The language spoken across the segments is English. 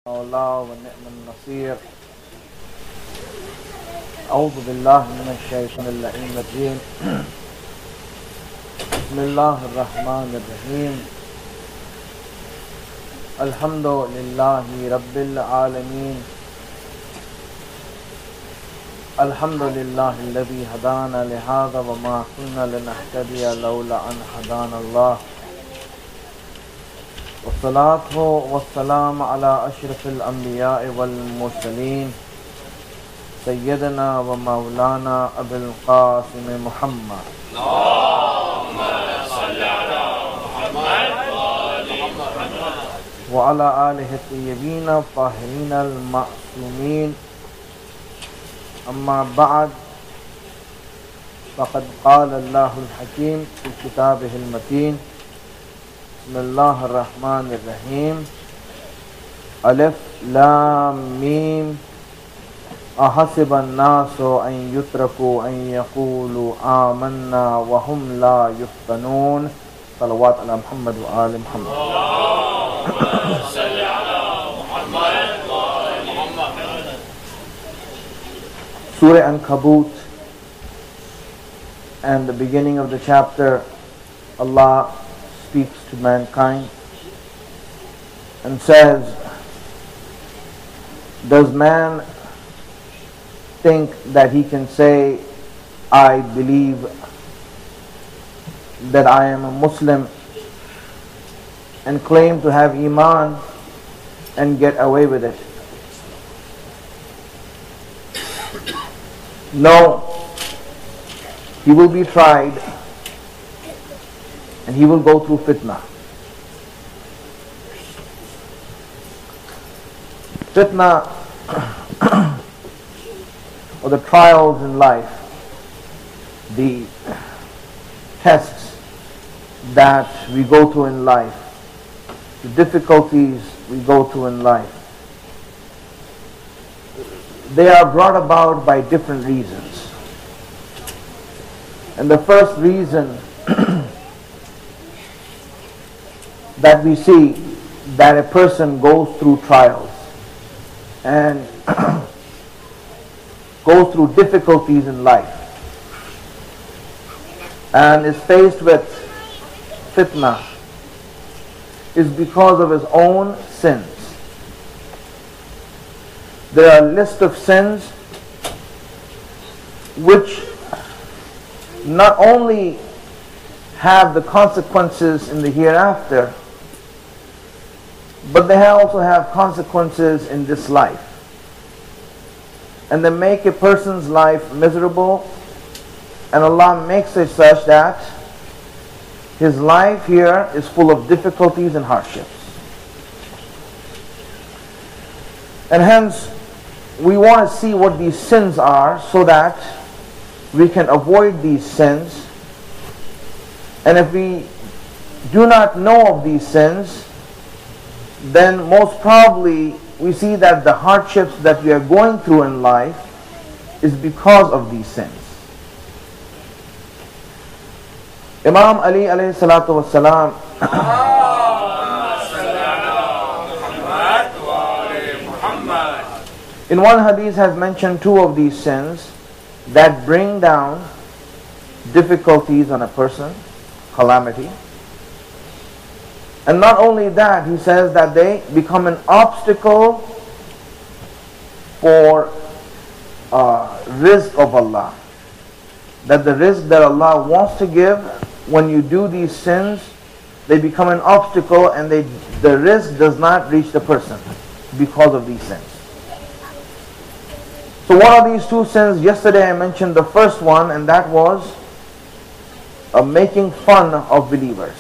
الله ونعم النصير. أعوذ بالله من الشيطان اللعين الرجيم. بسم الله الرحمن الرحيم. الحمد لله رب العالمين. الحمد لله الذي هدانا لهذا وما كنا لنهتدي لولا أن هدانا الله. والصلاة والسلام على أشرف الأنبياء والمرسلين سيدنا ومولانا أبي القاسم محمد اللهم صل على محمد وعلى آله الطيبين الطاهرين المعصومين. أما بعد، فقد قال الله الحكيم في كتابه المتين: بسم الله الرحمن الرحيم. ألف لام ميم أحسب الناس أن يتركوا أن يقولوا آمنا وهم لا يفتنون. صلوات على محمد وآل محمد. اللهم صل على محمد وآل محمد. Surah Ankabut and the beginning of the chapter, Allah speaks to mankind and says, does man think that he can say, I believe that I am a Muslim, and claim to have Iman and get away with it? No, he will be tried and he will go through fitna. Fitna, or the trials in life, the tests that we go through in life, the difficulties we go through in life, they are brought about by different reasons. And the first reason that we see that a person goes through trials and goes through difficulties in life and is faced with fitna is because of his own sins. There are a list of sins which not only have the consequences in the hereafter, but they also have consequences in this life. And they make a person's life miserable, and Allah makes it such that his life here is full of difficulties and hardships. And hence, we want to see what these sins are so that we can avoid these sins. And if we do not know of these sins, then most probably we see that the hardships that we are going through in life is because of these sins. Imam Ali alayhi salatu wasalam in one hadith has mentioned two of these sins that bring down difficulties on a person, calamity. And not only that, he says that they become an obstacle for rizq of Allah. That the rizq that Allah wants to give, when you do these sins, they become an obstacle, and the rizq does not reach the person because of these sins. So what are these two sins? Yesterday I mentioned the first one, and that was making fun of believers.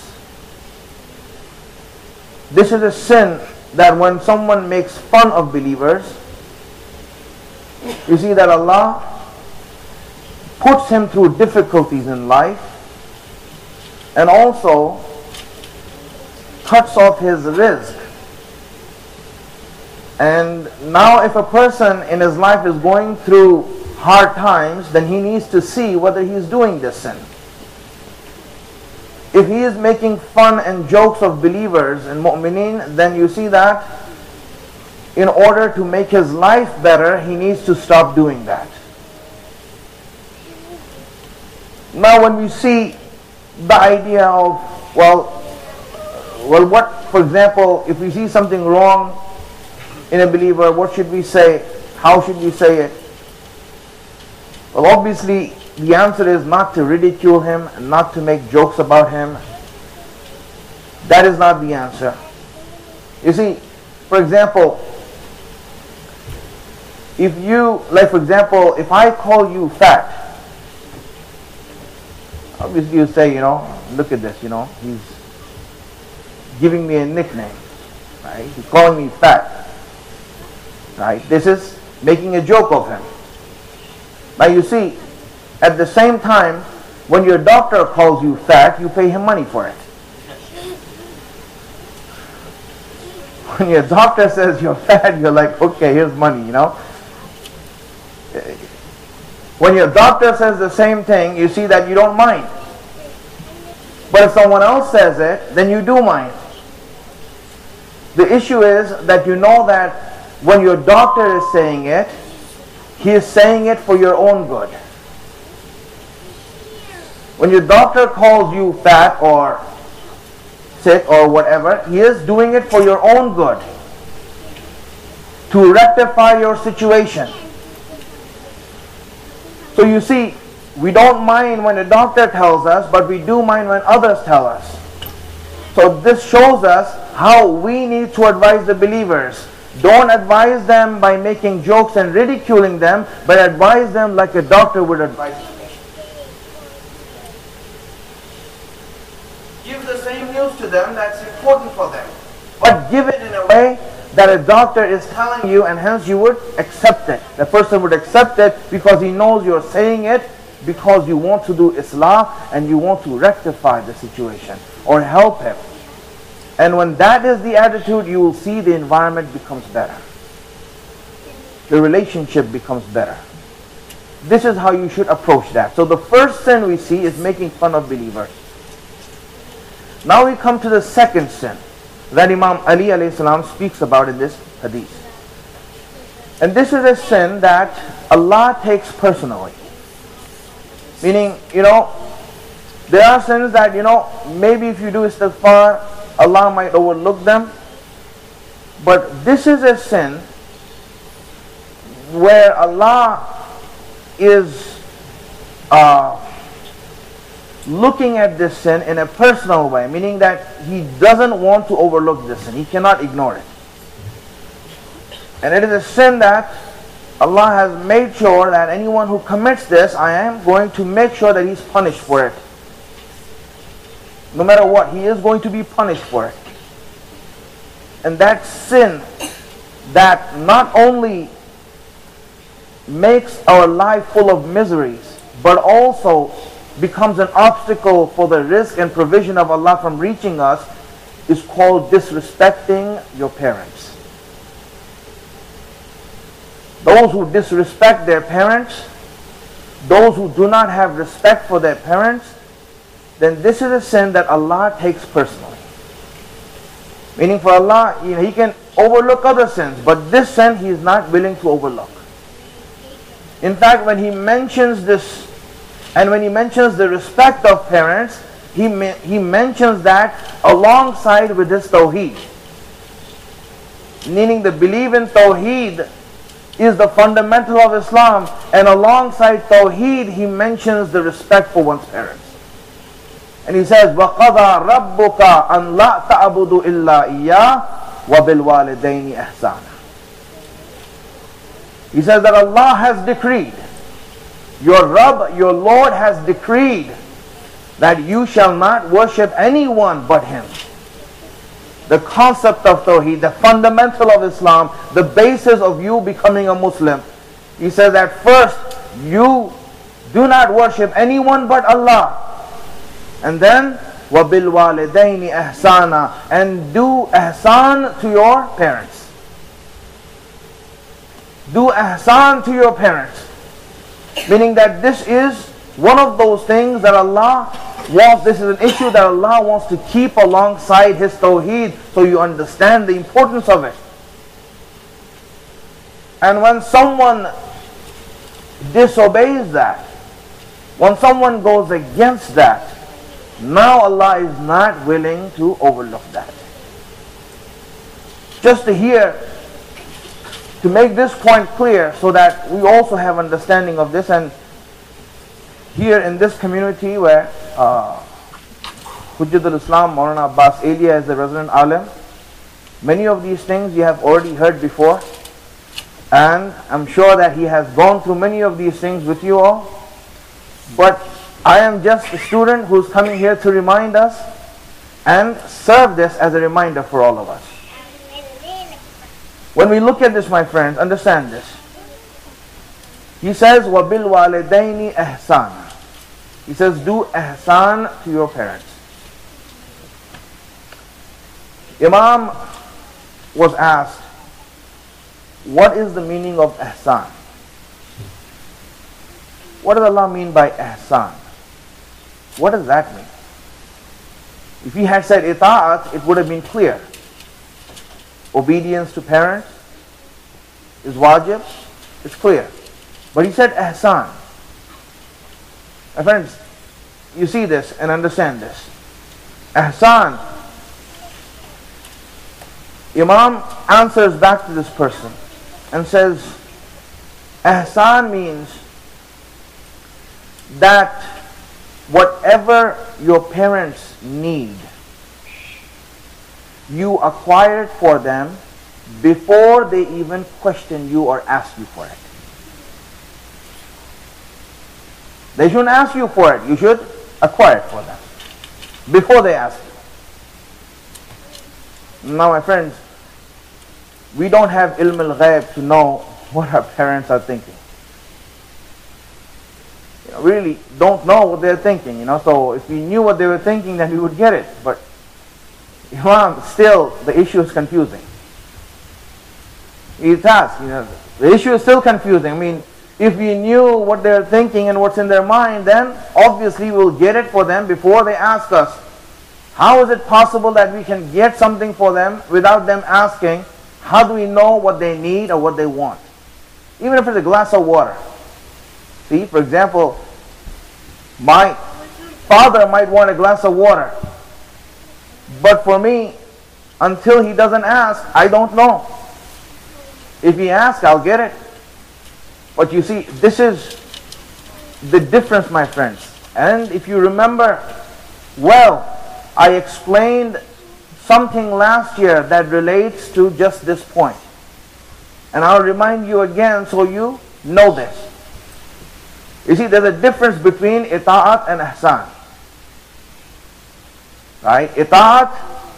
This is a sin that when someone makes fun of believers, you see that Allah puts him through difficulties in life and also cuts off his rizq. And now if a person in his life is going through hard times, then he needs to see whether he is doing this sin. If he is making fun and jokes of believers and mu'mineen, then you see that in order to make his life better, he needs to stop doing that. Now when we see the idea of, well, what, for example, if we see something wrong in a believer, what should we say? How should we say it? Well, obviously, the answer is not to ridicule him, not to make jokes about him. That is not the answer. You see, for example, if I call you fat, obviously you say, look at this, he's giving me a nickname, right? He's calling me fat, right? This is making a joke of him. Now you see, at the same time, when your doctor calls you fat, you pay him money for it. When your doctor says you're fat, you're like, okay, here's money, When your doctor says the same thing, you see that you don't mind. But if someone else says it, then you do mind. The issue is that you know that when your doctor is saying it, he is saying it for your own good. When your doctor calls you fat or sick or whatever, he is doing it for your own good, to rectify your situation. So you see, we don't mind when a doctor tells us, but we do mind when others tell us. So this shows us how we need to advise the believers. Don't advise them by making jokes and ridiculing them, but advise them like a doctor would advise them. Give the same news to them that's important for them, but give it in a way that a doctor is telling you, and hence you would accept it. The person would accept it because he knows you're saying it because you want to do Islah and you want to rectify the situation or help him. And when that is the attitude, you will see the environment becomes better. The relationship becomes better. This is how you should approach that. So the first sin we see is making fun of believers. Now we come to the second sin that Imam Ali alayhi salam speaks about in this hadith. And this is a sin that Allah takes personally. Meaning, there are sins that, maybe if you do istighfar, Allah might overlook them. But this is a sin where Allah is looking at this sin in a personal way, meaning that He doesn't want to overlook this sin. He cannot ignore it. And it is a sin that Allah has made sure that anyone who commits this, I am going to make sure that he's punished for it. No matter what, he is going to be punished for it. And that sin that not only makes our life full of miseries, but also becomes an obstacle for the rizq and provision of Allah from reaching us, is called disrespecting your parents. Those who disrespect their parents, those who do not have respect for their parents, then this is a sin that Allah takes personally. Meaning for Allah, He can overlook other sins, but this sin He is not willing to overlook. In fact, when He mentions this, and when He mentions the respect of parents, He mentions that alongside with His Tawheed. Meaning the belief in Tawheed is the fundamental of Islam, and alongside Tawheed, He mentions the respect for one's parents. And He says, وَقَضَى رَبُّكَ أَنْ لَا تَعْبُدُوا إِلَّا إِيَّاهُ وَبِالْوَالِدَيْنِ إِحْسَانًا. He says that Allah has decreed, your Rabb, your Lord has decreed that you shall not worship anyone but Him. The concept of Tawheed, the fundamental of Islam, the basis of you becoming a Muslim. He says that first, you do not worship anyone but Allah. And then, وَبِالْوَالِدَيْنِ إِحْسَانًا, and do ihsan to your parents. Do ihsan to your parents. Meaning that this is one of those things that Allah wants, this is an issue that Allah wants to keep alongside His Tawheed, so you understand the importance of it. And when someone disobeys that, when someone goes against that, now Allah is not willing to overlook that. Just to make this point clear so that we also have understanding of this, and here in this community where Hujjatul Islam Maulana Abbas Elia is the resident alim, many of these things you have already heard before, and I'm sure that he has gone through many of these things with you all, but I am just a student who's coming here to remind us and serve this as a reminder for all of us. When we look at this, my friends, understand this. He says, وَبِالْوَالِدَيْنِ إِحْسَانًا. He says, do ihsan to your parents. Imam was asked, what is the meaning of ihsan? What does Allah mean by ihsan? What does that mean? If he had said ita'at, it would have been clear. Obedience to parents is wajib, it's clear. But he said ihsan. My friends, you see this and understand this. Ihsan. Imam answers back to this person and says, ihsan means that whatever your parents need, you acquire it for them before they even question you or ask you for it. They shouldn't ask you for it. You should acquire it for them before they ask you. Now, my friends, we don't have ilm al-ghaib to know what our parents are thinking. We really don't know what they're thinking, so if we knew what they were thinking, then we would get it. But still, the issue is confusing. It's asked, the issue is still confusing. I mean, if we knew what they're thinking and what's in their mind, then obviously we'll get it for them before they ask us. How is it possible that we can get something for them without them asking? How do we know what they need or what they want? Even if it's a glass of water. See, for example, my father might want a glass of water. But for me, until he doesn't ask, I don't know. If he asks, I'll get it. But you see, this is the difference, my friends. And if you remember well, I explained something last year that relates to just this point. And I'll remind you again so you know this. You see, there's a difference between ita'at and ihsan. Right? Ita'at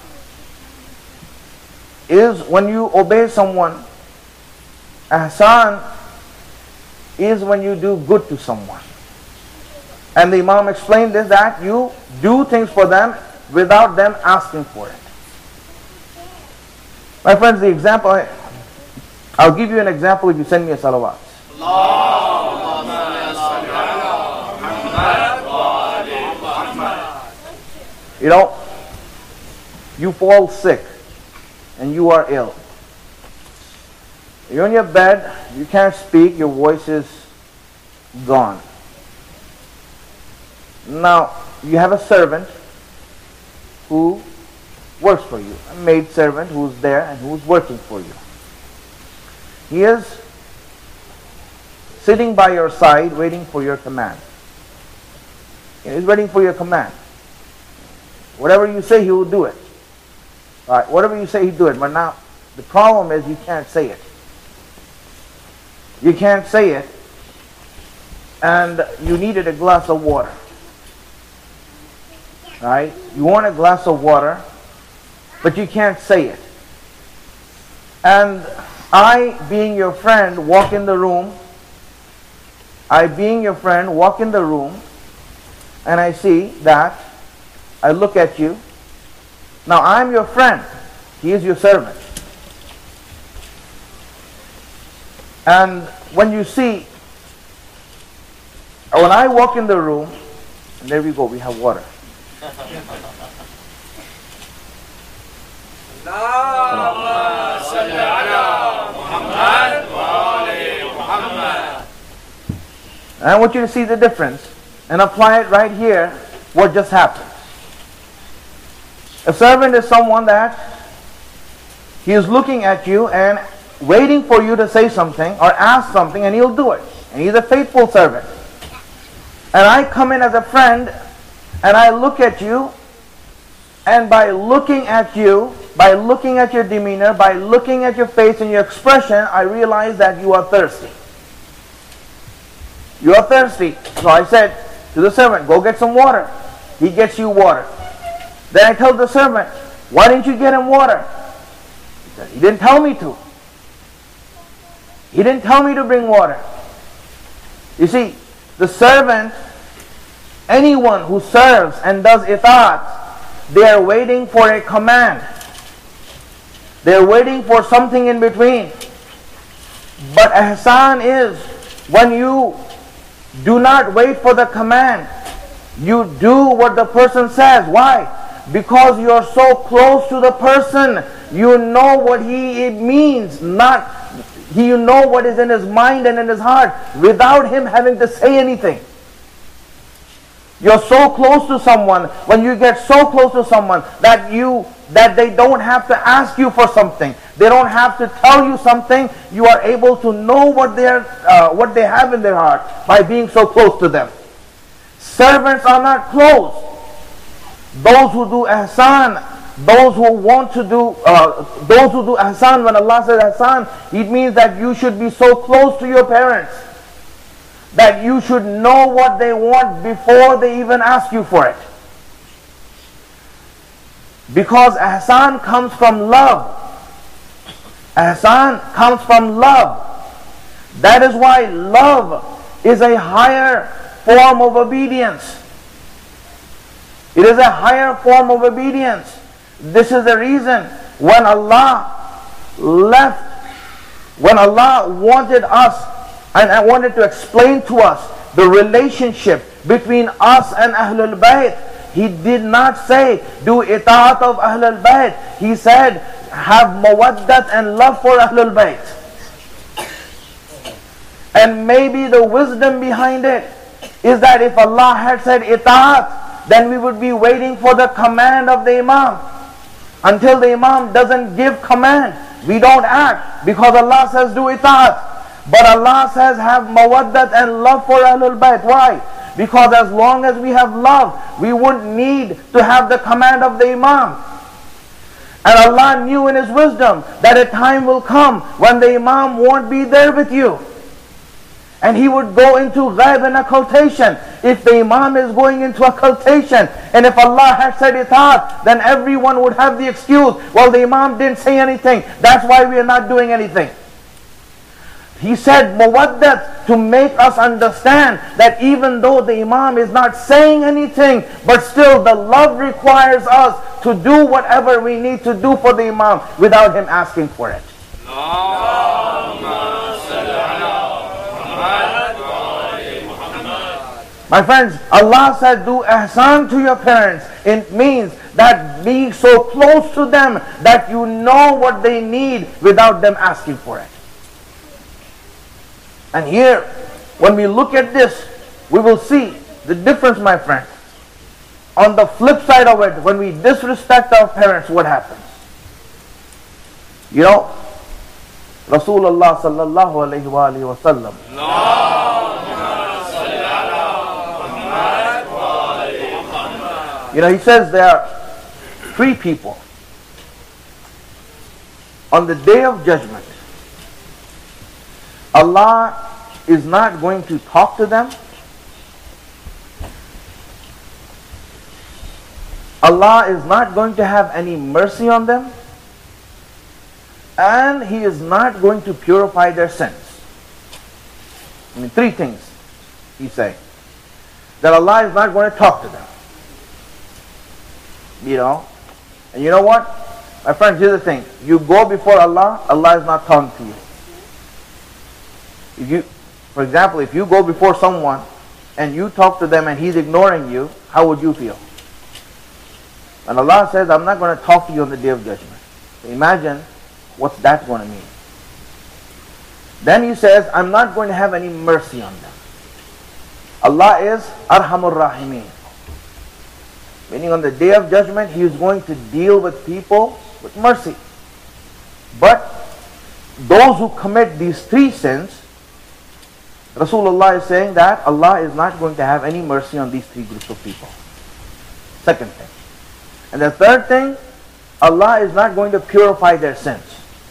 is when you obey someone. Ihsan is when you do good to someone. And the Imam explained this, that you do things for them without them asking for it. My friends, the example, I'll give you an example if you send me a salawat. You fall sick and you are ill. You're in your bed, you can't speak, your voice is gone. Now, you have a servant who works for you, a maid servant who's there and who's working for you. He is sitting by your side waiting for your command. He's waiting for your command. Whatever you say, he will do it. Right? Whatever you say, he'll do it. But now, the problem is you can't say it. You can't say it, and you needed a glass of water. Right? You want a glass of water, but you can't say it. And I, being your friend, walk in the room. And I see that. I look at you. Now I'm your friend. He is your servant. And when you see, when I walk in the room, and there we go, we have water. اللهم صل على محمد And I want you to see the difference and apply it right here, what just happened. A servant is someone that he is looking at you and waiting for you to say something or ask something, and he'll do it. And he's a faithful servant. And I come in as a friend and I look at you, and by looking at you, by looking at your demeanor, by looking at your face and your expression, I realize that you are thirsty. You are thirsty. So I said to the servant, go get some water. He gets you water. Then I tell the servant, why didn't you get him water? He said, he didn't tell me to. He didn't tell me to bring water. You see, the servant, anyone who serves and does ita'at, they are waiting for a command. They are waiting for something in between. But ihsan is when you do not wait for the command. You do what the person says. Why? Because you are so close to the person. You know what he means. You know what is in his mind and in his heart without him having to say anything. You're so close to someone, when you get so close to someone that they don't have to ask you for something. They don't have to tell you something. You are able to know what they have in their heart by being so close to them. Servants are not close. Those who do ihsan, those who do ihsan, when Allah says ihsan, it means that you should be so close to your parents that you should know what they want before they even ask you for it. Because ihsan comes from love. Ihsan comes from love. That is why love is a higher form of obedience. It is a higher form of obedience. This is the reason when Allah wanted us and wanted to explain to us the relationship between us and Ahlul Bayt, He did not say, do ita'at of Ahlul Bayt. He said, have mawaddat and love for Ahlul Bayt. And maybe the wisdom behind it is that if Allah had said ita'at, then we would be waiting for the command of the Imam. Until the Imam doesn't give command, we don't act, because Allah says do ita'at. But Allah says have mawaddat and love for Ahlul Bayt. Why? Because as long as we have love, we wouldn't need to have the command of the Imam. And Allah knew in His wisdom that a time will come when the Imam won't be there with you. And he would go into ghaib and occultation. If the Imam is going into occultation, and if Allah had said ita'at, then everyone would have the excuse, well, the Imam didn't say anything, that's why we are not doing anything. He said mawaddat to make us understand that even though the Imam is not saying anything, but still the love requires us to do whatever we need to do for the Imam without him asking for it. My friends, Allah said do ihsan to your parents. It means that being so close to them that you know what they need without them asking for it. And here, when we look at this, we will see the difference, my friend. On the flip side of it, when we disrespect our parents, what happens? You know, Rasulullah sallallahu alayhi wa sallam, he says there are three people on the day of judgment. Allah is not going to talk to them. Allah is not going to have any mercy on them. And He is not going to purify their sins. Three things He's saying. That Allah is not going to talk to them. And you know what? My friends, here's the thing. You go before Allah, Allah is not talking to you. For example, if you go before someone and you talk to them and he's ignoring you, how would you feel? And Allah says, I'm not going to talk to you on the day of judgment. So imagine what's that going to mean. Then He says, I'm not going to have any mercy on them. Allah is Arhamur Rahimin. Meaning on the day of judgment, He is going to deal with people with mercy. But those who commit these three sins, Rasulullah is saying that Allah is not going to have any mercy on these three groups of people. Second thing. And the third thing, Allah is not going to purify their sins.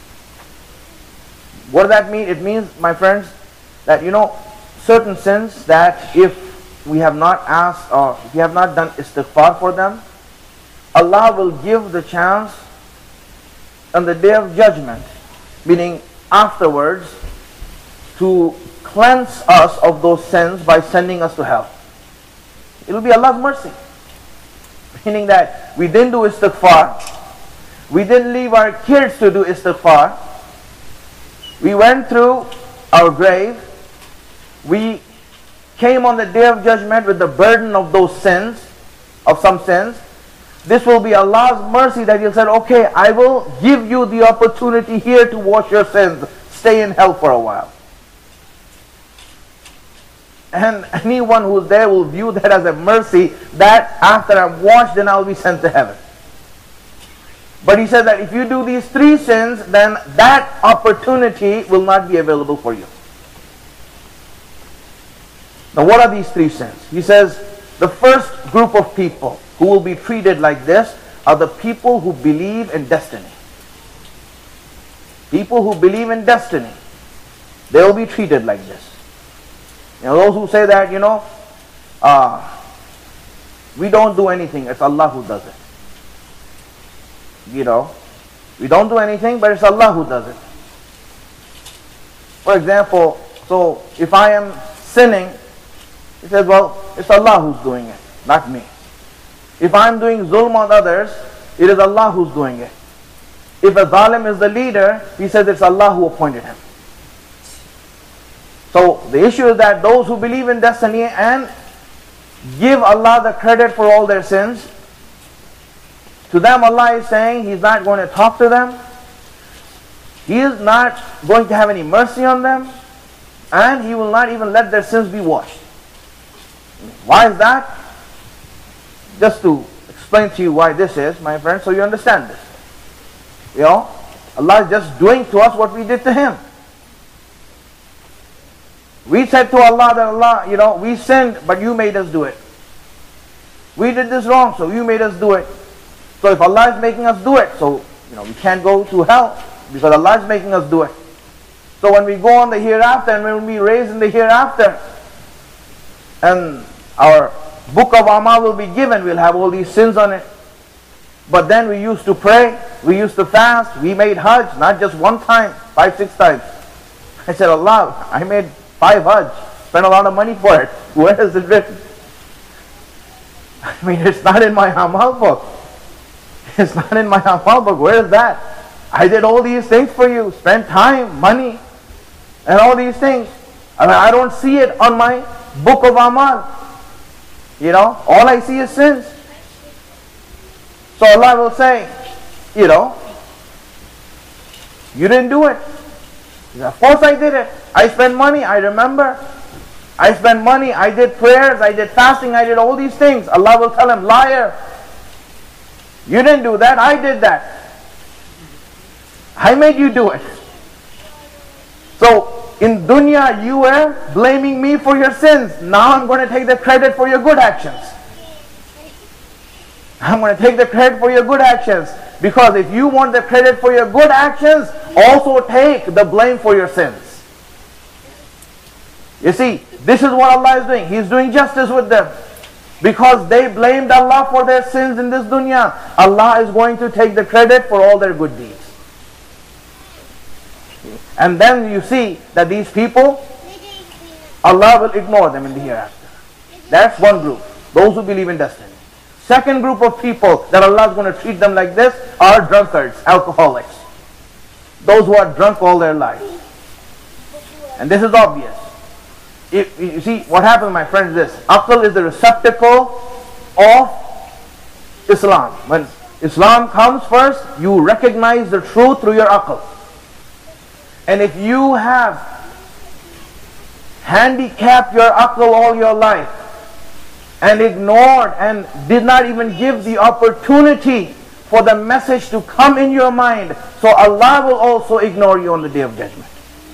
What does that mean? It means, my friends, that certain sins that if we have not asked or if we have not done istighfar for them, Allah will give the chance on the day of judgment, meaning afterwards, to cleanse us of those sins by sending us to hell. It will be Allah's mercy. Meaning that we didn't do istighfar, we didn't leave our kids to do istighfar, we went through our grave, we came on the day of judgment with the burden of those sins, of some sins. This will be Allah's mercy that He'll say, okay, I will give you the opportunity here to wash your sins. Stay in hell for a while. And anyone who's there will view that as a mercy, that after I'm washed, then I'll be sent to heaven. But He said that if you do these three sins, then that opportunity will not be available for you. Now what are these three sins? He says, the first group of people who will be treated like this are the people who believe in destiny. People who believe in destiny, they will be treated like this. Those who say that, we don't do anything, it's Allah who does it. We don't do anything, but it's Allah who does it. For example, so if I am sinning, he says, well, it's Allah who's doing it, not me. If I'm doing zulm on others, it is Allah who's doing it. If a zalim is the leader, he says it's Allah who appointed him. So the issue is that those who believe in destiny and give Allah the credit for all their sins, to them Allah is saying He's not going to talk to them, He is not going to have any mercy on them, and He will not even let their sins be washed. Why is that? Just to explain to you why this is, my friends, so you understand this. Allah is just doing to us what we did to Him. We said to Allah that Allah, we sinned, but you made us do it. We did this wrong, so you made us do it. So if Allah is making us do it, so we can't go to hell because Allah is making us do it. So when we go on the hereafter and when we raise in the hereafter, and our book of Amal will be given, we'll have all these sins on it. But then we used to pray, we used to fast, we made Hajj, not just one time, 5, 6 times. I said, Allah, I made 5 Hajj, spent a lot of money for it. Where is it written? I mean, it's not in my Amal book. It's not in my Amal book. Where is that? I did all these things for you, spent time, money, and all these things. I don't see it on my book of Amal. All I see is sins. So Allah will say, you didn't do it. Of course I did it. I spent money, I remember. I spent money, I did prayers, I did fasting, I did all these things. Allah will tell him, liar. You didn't do that, I did that. I made you do it. So, in dunya, you were blaming me for your sins. Now I'm going to take the credit for your good actions. I'm going to take the credit for your good actions. Because if you want the credit for your good actions, also take the blame for your sins. You see, this is what Allah is doing. He is doing justice with them. Because they blamed Allah for their sins in this dunya, Allah is going to take the credit for all their good deeds. And then you see that these people, Allah will ignore them in the hereafter. That's one group, those who believe in destiny. Second group of people that Allah is going to treat them like this are drunkards, alcoholics. Those who are drunk all their lives. And this is obvious. You see, what happens, my friends, is this. Aql is the receptacle of Islam. When Islam comes first, you recognize the truth through your aql. And if you have handicapped your aql all your life and ignored and did not even give the opportunity for the message to come in your mind, so Allah will also ignore you on the Day of Judgment.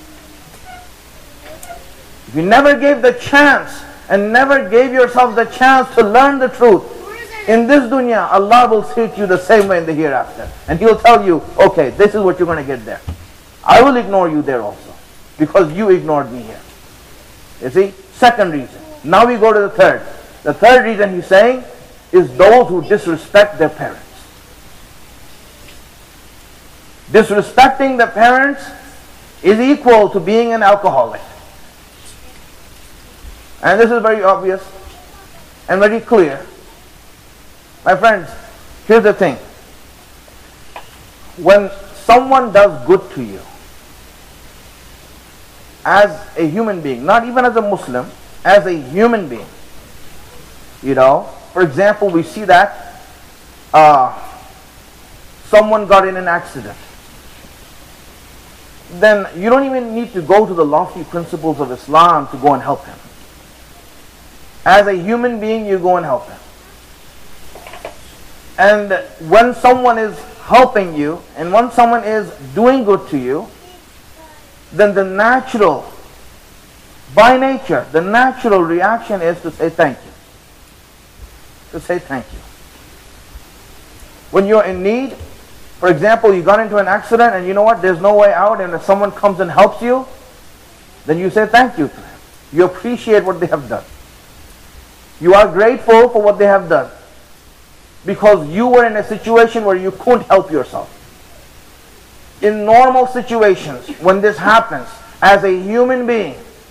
If you never gave the chance and never gave yourself the chance to learn the truth in this dunya, Allah will treat you the same way in the hereafter. And He'll tell you, okay, this is what you're going to get there. I will ignore you there also, because you ignored me here. You see? Second reason. Now we go to the third. The third reason He's saying is those who disrespect their parents. Disrespecting the parents is equal to being an alcoholic. And this is very obvious and very clear. My friends, here's the thing. When someone does good to you, as a human being, not even as a Muslim, as a human being, you know, for example, we see that someone got in an accident. Then you don't even need to go to the lofty principles of Islam to go and help him. As a human being, you go and help him. And when someone is helping you, and when someone is doing good to you, then the natural, by nature, the natural reaction is to say thank you. To say thank you. When you're in need, for example, you got into an accident and you know what, there's no way out, and if someone comes and helps you, then you say thank you to him. You appreciate what they have done. You are grateful for what they have done, because you were in a situation where you couldn't help yourself. In normal situations, when this happens, as a human being,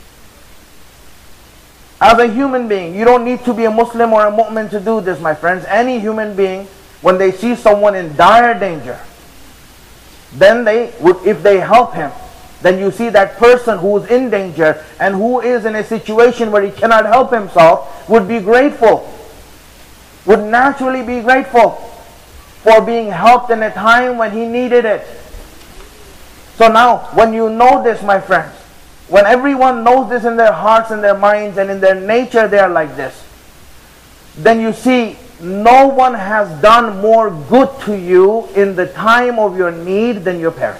you don't need to be a Muslim or a mu'min to do this, my friends. Any human being, when they see someone in dire danger, then they would, if they help him, then you see that person who is in danger and who is in a situation where he cannot help himself would be grateful, would naturally be grateful for being helped in a time when he needed it. So now, when you know this, my friends, when everyone knows this in their hearts and their minds and in their nature they are like this, then you see no one has done more good to you in the time of your need than your parents.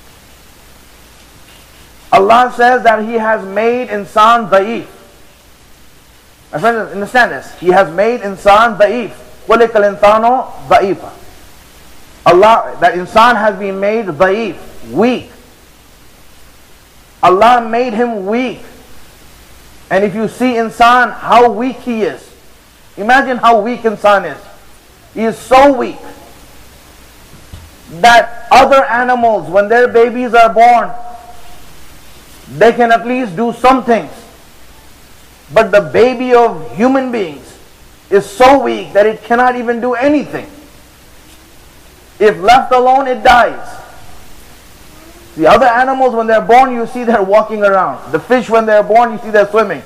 Allah says that He has made insan da'if. My friends, understand this. He has made insan da'if. خُلِقَ الْإِنسَانُ ضَعِيفًا. Allah, that insan has been made da'if, weak. Allah made him weak. And if you see insan, how weak he is. Imagine how weak insan is. He is so weak that other animals, when their babies are born, they can at least do some things. But the baby of human beings is so weak that it cannot even do anything. If left alone, it dies. The other animals, when they're born, you see they're walking around. The fish, when they're born, you see they're swimming.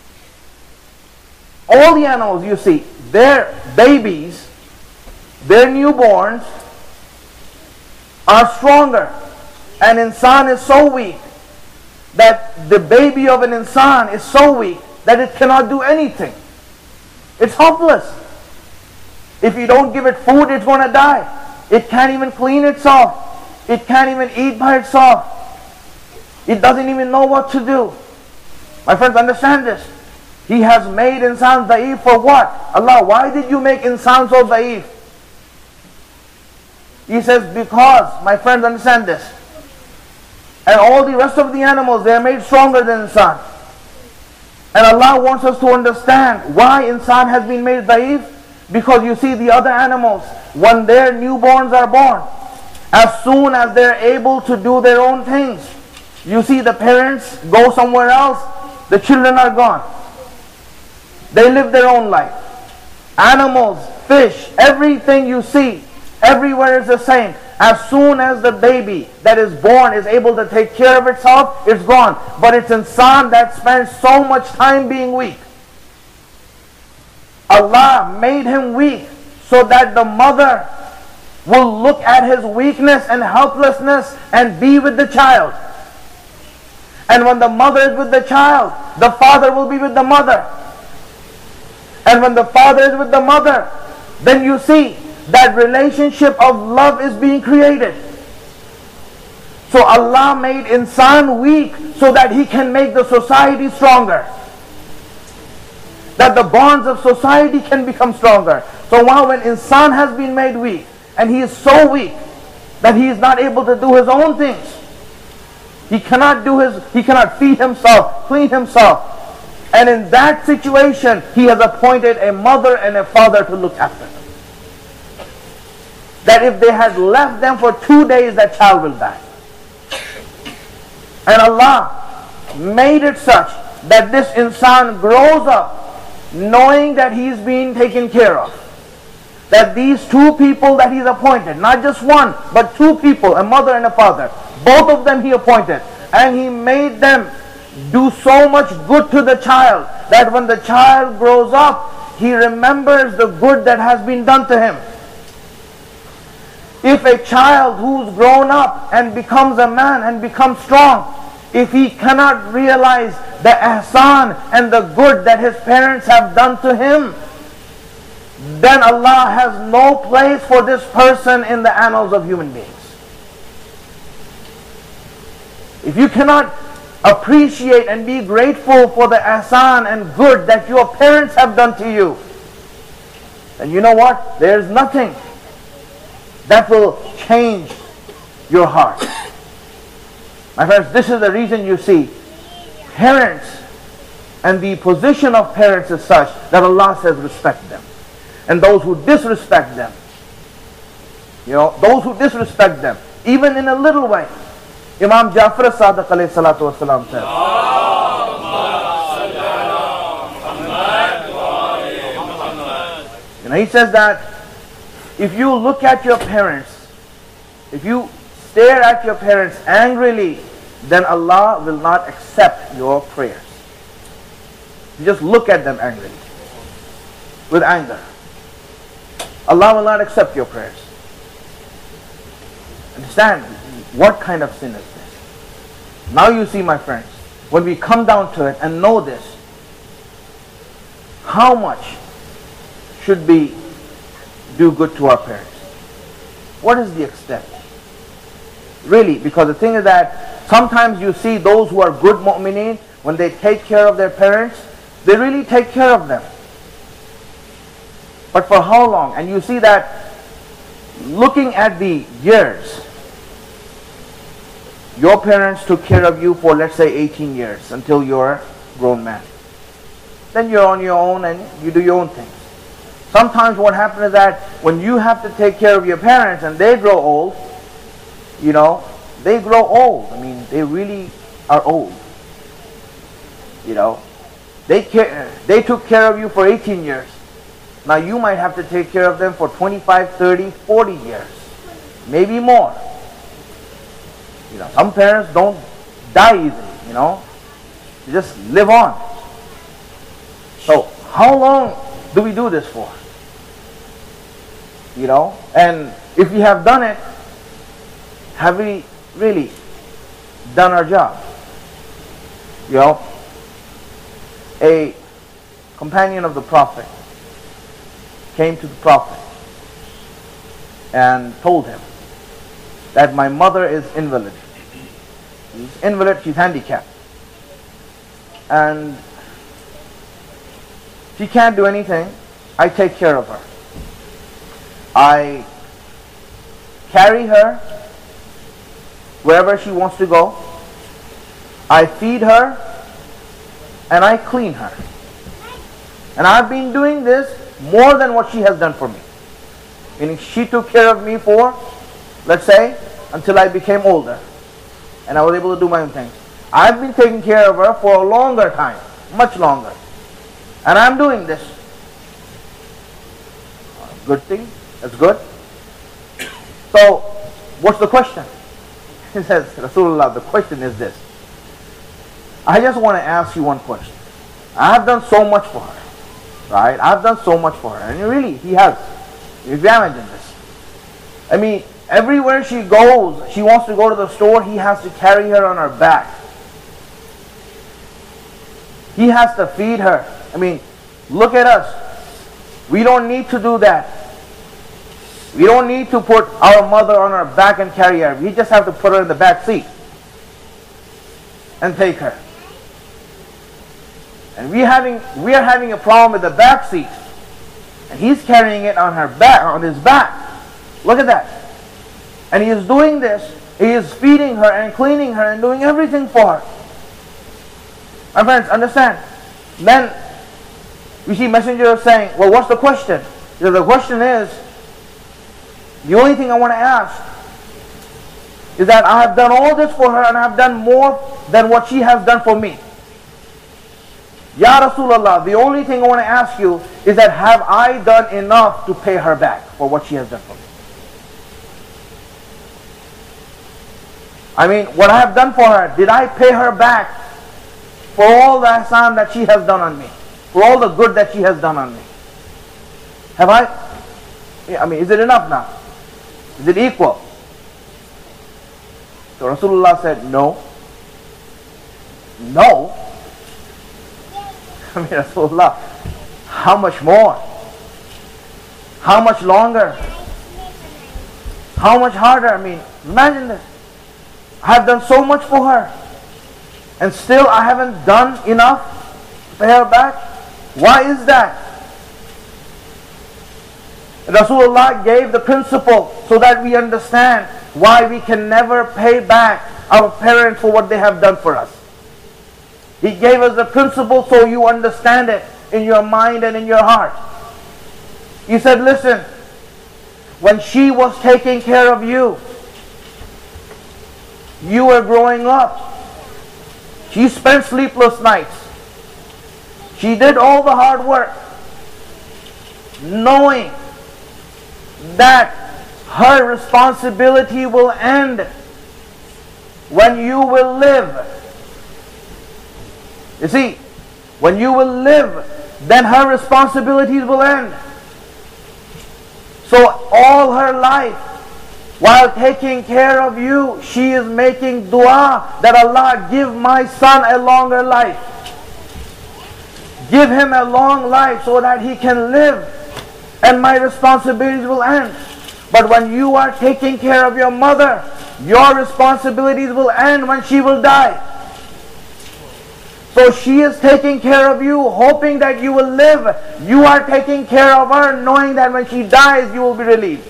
All the animals you see, their babies, their newborns are stronger. And insan is so weak that the baby of an insan is so weak that it cannot do anything. It's helpless. If you don't give it food, it's going to die. It can't even clean itself. It can't even eat by itself. It doesn't even know what to do. My friends, understand this. He has made insan da'if for what? Allah, why did you make insan so da'if? He says, because, my friends, understand this. And all the rest of the animals, they are made stronger than insan. And Allah wants us to understand why insan has been made da'if. Because you see the other animals, when their newborns are born, as soon as they're able to do their own things, you see the parents go somewhere else, the children are gone. They live their own life. Animals, fish, everything you see, everywhere is the same. As soon as the baby that is born is able to take care of itself, it's gone. But it's insan that spends so much time being weak. Allah made him weak so that the mother will look at his weakness and helplessness and be with the child. And when the mother is with the child, the father will be with the mother. And when the father is with the mother, then you see that relationship of love is being created. So Allah made insan weak so that He can make the society stronger. That the bonds of society can become stronger. So now when insan has been made weak, and he is so weak that he is not able to do his own things. He cannot feed himself, clean himself. And in that situation, he has appointed a mother and a father to look after him. That if they had left them for 2 days, that child will die. And Allah made it such that this insan grows up knowing that he is being taken care of. That these two people that he's appointed, not just one, but two people, a mother and a father, both of them he appointed. And he made them do so much good to the child that when the child grows up, he remembers the good that has been done to him. If a child who's grown up and becomes a man and becomes strong, if he cannot realize the ihsan and the good that his parents have done to him, then Allah has no place for this person in the annals of human beings. If you cannot appreciate and be grateful for the ihsan and good that your parents have done to you, then you know what? There's nothing that will change your heart. My friends, this is the reason you see parents, and the position of parents is such that Allah says respect them. And those who disrespect them, those who disrespect them, even in a little way, Imam Jafar Sadiq alayhi salatu wasalam says, he says that if you look at your parents, if you stare at your parents angrily, then Allah will not accept your prayers. You just look at them angrily, with anger. Allah will not accept your prayers. Understand what kind of sin is this? Now you see, my friends, when we come down to it and know this, how much should we do good to our parents? What is the extent? Really, because the thing is that sometimes you see those who are good mu'mineen, when they take care of their parents, they really take care of them. But for how long? And you see that looking at the years, your parents took care of you for, let's say, 18 years until you're a grown man. Then you're on your own and you do your own things. Sometimes what happens is that when you have to take care of your parents and they grow old, they grow old. I mean, they really are old. They took care of you for 18 years. Now you might have to take care of them for 25, 30, 40 years. Maybe more. Some parents don't die easily, They just live on. So how long do we do this for? And if we have done it, have we really done our job? A companion of the Prophet came to the Prophet and told him that my mother is invalid. She's invalid, she's handicapped. And she can't do anything. I take care of her. I carry her wherever she wants to go. I feed her and I clean her. And I've been doing this more than what she has done for me. Meaning she took care of me for, let's say, until I became older and I was able to do my own things. I've been taking care of her for a longer time, much longer. And I'm doing this. Good thing, that's good. So, what's the question? He says, Rasulullah, the question is this. I just want to ask you one question. I have done so much for her. Right? I've done so much for her. And really, he has. If you imagine this. I mean, everywhere she goes, she wants to go to the store, he has to carry her on her back. He has to feed her. I mean, look at us. We don't need to do that. We don't need to put our mother on our back and carry her. We just have to put her in the back seat and take her. And we are having a problem with the back seat. And he's carrying it on her back, on his back. Look at that. And he is doing this. He is feeding her and cleaning her and doing everything for her. My friends, understand. Then we see Messenger saying, well, what's the question? The question is, the only thing I want to ask is that I have done all this for her and I have done more than what she has done for me. Ya Rasulullah, the only thing I want to ask you is that have I done enough to pay her back for what she has done for me? I mean, what I have done for her, did I pay her back for all the ihsan that she has done on me? For all the good that she has done on me? Have I mean, is it enough now? Is it equal? So Rasulullah said, no. No? I mean, Rasulullah, how much more? How much longer? How much harder? I mean, imagine this. I have done so much for her, and still I haven't done enough to pay her back. Why is that? Rasulullah gave the principle so that we understand why we can never pay back our parents for what they have done for us. He gave us the principle so you understand it in your mind and in your heart. He said, listen, when she was taking care of you, you were growing up. She spent sleepless nights. She did all the hard work, knowing that her responsibility will end when you will live. You see, when you will live, then her responsibilities will end. So all her life, while taking care of you, she is making dua that Allah give my son a longer life. Give him a long life so that he can live and my responsibilities will end. But when you are taking care of your mother, your responsibilities will end when she will die. So she is taking care of you, hoping that you will live. You are taking care of her, knowing that when she dies, you will be relieved.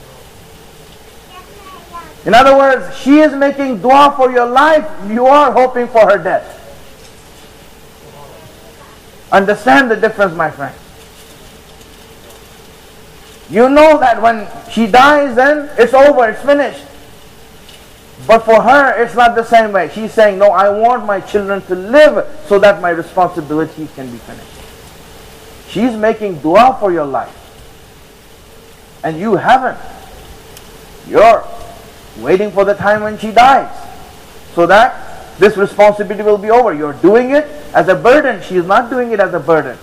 In other words, she is making dua for your life, you are hoping for her death. Understand the difference, my friend. You know that when she dies, then it's over, it's finished. But for her, it's not the same way. She's saying, no, I want my children to live so that my responsibility can be finished. She's making dua for your life. And you haven't. You're waiting for the time when she dies, so that this responsibility will be over. You're doing it as a burden. She is not doing it as a burden.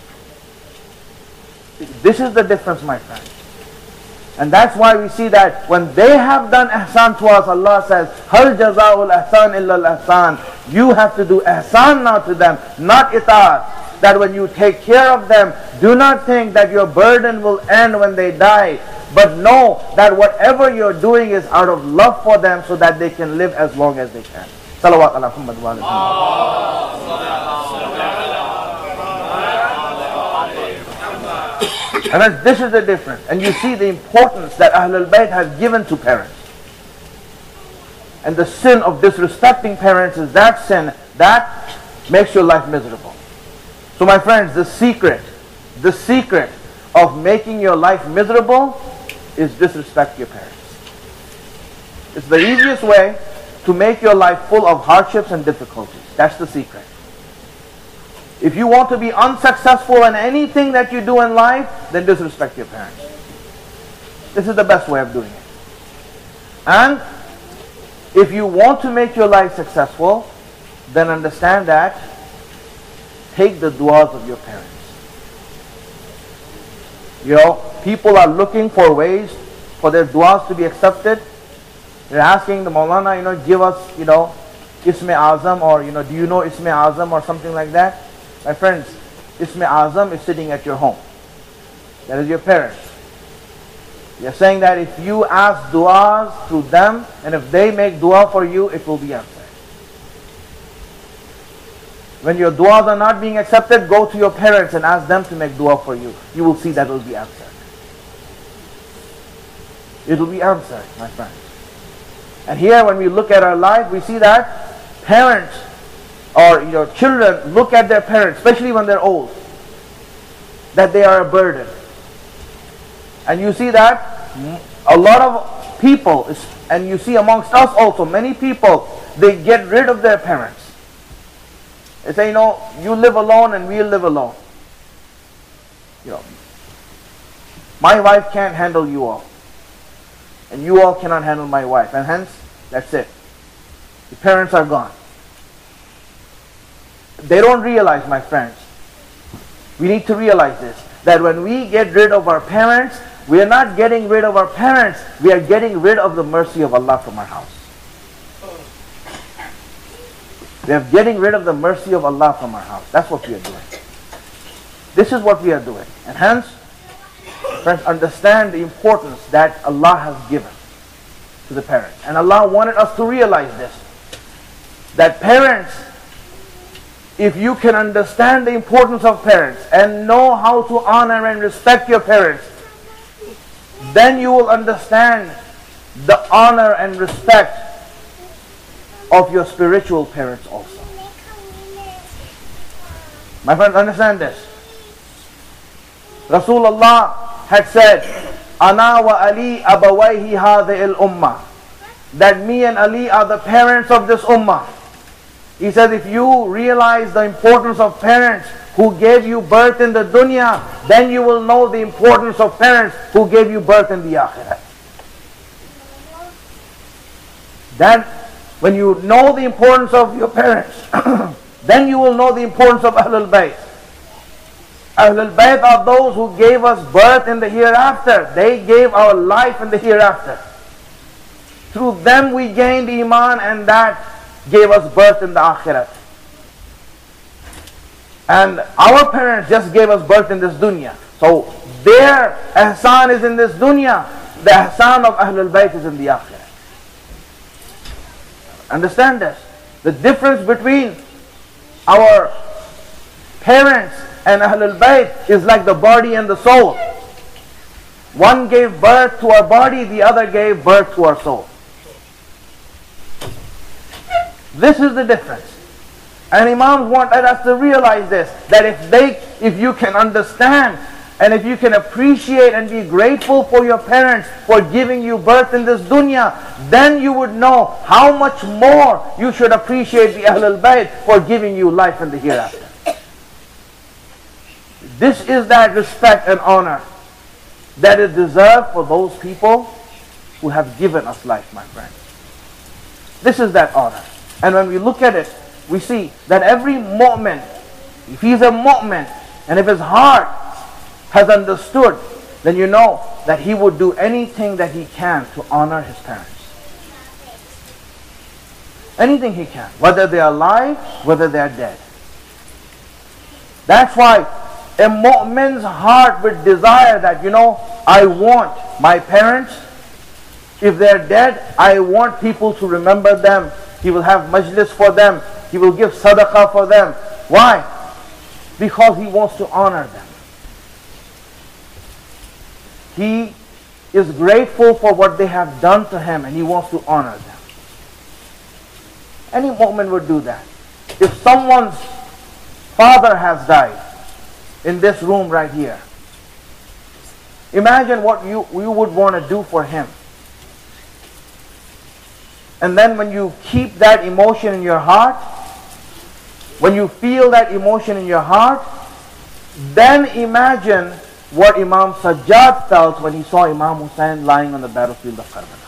This is the difference, my friend. And that's why we see that when they have done ihsan to us, Allah says, Hal jaza'ul ihsan illa al-ihsan. You have to do ihsan now to them, not itaat. That when you take care of them, do not think that your burden will end when they die. But know that whatever you're doing is out of love for them so that they can live as long as they can. Salawat ala Muhammad wa ala And this is the difference. And you see the importance that Ahlul Bayt has given to parents. And the sin of disrespecting parents is that sin that makes your life miserable. So my friends, the secret of making your life miserable is disrespect your parents. It's the easiest way to make your life full of hardships and difficulties. That's the secret. If you want to be unsuccessful in anything that you do in life, then disrespect your parents. This is the best way of doing it. And if you want to make your life successful, then understand that take the du'as of your parents. You know, people are looking for ways for their du'as to be accepted. They're asking the Maulana, give us, Isme Azam, or, do you know Isme Azam or something like that? My friends, Ism Azam is sitting at your home. That is your parents. You're saying that if you ask du'as through them, and if they make dua for you, it will be answered. When your du'as are not being accepted, go to your parents and ask them to make dua for you. You will see that it will be answered. It will be answered, my friends. And here when we look at our life, we see that parents or your children look at their parents, especially when they're old, that they are a burden. And you see that a lot of people, and you see amongst us also, many people, they get rid of their parents. They say, you live alone and we'll live alone. My wife can't handle you all. And you all cannot handle my wife. And hence, that's it. The parents are gone. They don't realize, my friends. We need to realize this. That when we get rid of our parents, we are not getting rid of our parents. We are getting rid of the mercy of Allah from our house. We are getting rid of the mercy of Allah from our house. That's what we are doing. This is what we are doing. And hence, friends, understand the importance that Allah has given to the parents. And Allah wanted us to realize this. That parents, if you can understand the importance of parents and know how to honor and respect your parents, then you will understand the honor and respect of your spiritual parents also. My friends, understand this. Rasulullah had said, Ana wa Ali abawayhi hadhihi al-ummah. That me and Ali are the parents of this ummah. He said, if you realize the importance of parents who gave you birth in the dunya, then you will know the importance of parents who gave you birth in the akhirah. Then, when you know the importance of your parents, then you will know the importance of Ahlul Bayt. Ahlul Bayt are those who gave us birth in the hereafter. They gave our life in the hereafter. Through them we gained Iman, and that gave us birth in the Akhirah. And our parents just gave us birth in this dunya. So their ihsan is in this dunya. The ihsan of Ahlul Bayt is in the Akhirah. Understand this. The difference between our parents and Ahlul Bayt is like the body and the soul. One gave birth to our body, the other gave birth to our soul. This is the difference. And Imams wanted us to realize this, that if you can understand and if you can appreciate and be grateful for your parents for giving you birth in this dunya, then you would know how much more you should appreciate the Ahlul Bayt for giving you life in the hereafter. This is that respect and honor that is deserved for those people who have given us life, my friends. This is that honor. And when we look at it, we see that every mu'min, if he's a mu'min, and if his heart has understood, then you know that he would do anything that he can to honor his parents. Anything he can, whether they are alive, whether they are dead. That's why a mu'min's heart would desire that, I want my parents, if they're dead, I want people to remember them. He will have majlis for them. He will give sadaqah for them. Why? Because he wants to honor them. He is grateful for what they have done to him, and he wants to honor them. Any mu'min would do that. If someone's father has died in this room right here, imagine what you would want to do for him. And then when you keep that emotion in your heart, when you feel that emotion in your heart, then imagine what Imam Sajjad felt when he saw Imam Hussain lying on the battlefield of Karbala.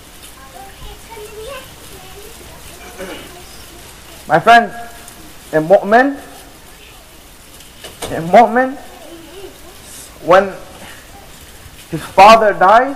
My friend, a mu'min, when his father dies,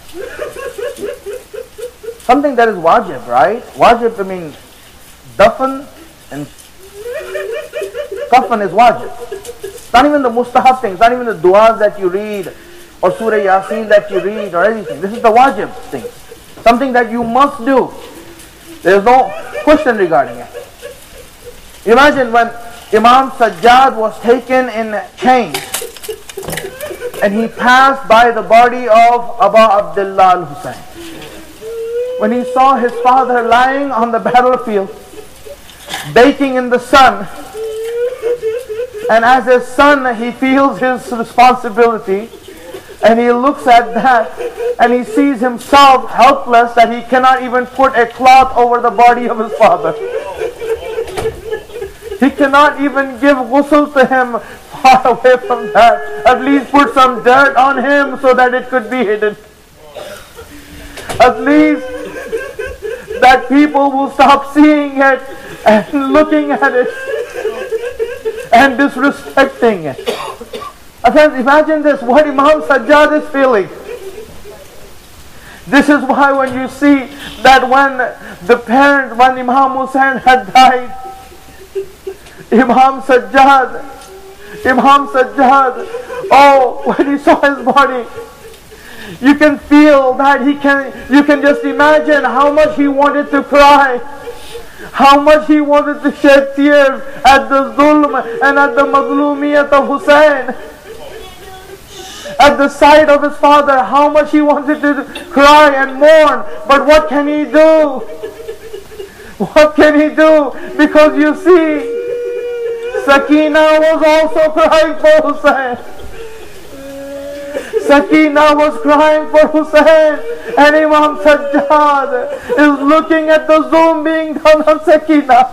something that is wajib, right? Wajib, I mean, dafn and Kafan is wajib. Not even the mustahab things, not even the du'as that you read or Surah Yasin that you read or anything. This is the wajib thing. Something that you must do. There is no question regarding it. Imagine when Imam Sajjad was taken in chains and he passed by the body of Abu Abdullah al-Husayn. When he saw his father lying on the battlefield, baking in the sun, and as his son he feels his responsibility, and he looks at that and he sees himself helpless that he cannot even put a cloth over the body of his father. He cannot even give ghusl to him. Far away from that, at least put some dirt on him so that it could be hidden. At least that people will stop seeing it and looking at it and disrespecting it. Friends, imagine this, what Imam Sajjad is feeling. This is why when you see that when Imam Hussain had died, Imam Sajjad, oh, when he saw his body, you can feel that you can just imagine how much he wanted to cry, how much he wanted to shed tears at the zulm and at the mazlumiyat of Hussain, at the sight of his father, how much he wanted to cry and mourn. But what can he do? What can he do? Because you see, Sakina was also crying for Hussain. Sakina was crying for Hussain, and Imam Sajjad is looking at the zulm being done on Sakina.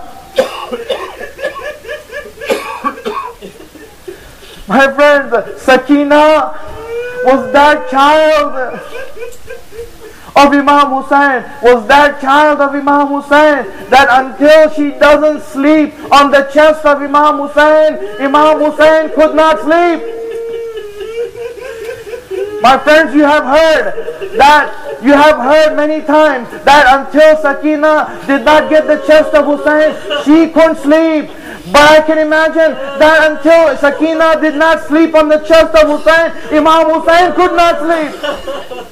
My friends, Sakina was that child of Imam Hussain, was that child of Imam Hussain, that until she doesn't sleep on the chest of Imam Hussain could not sleep. My friends, you have heard many times that until Sakina did not get the chest of Hussain, she couldn't sleep. But I can imagine that until Sakina did not sleep on the chest of Hussain, Imam Hussain could not sleep.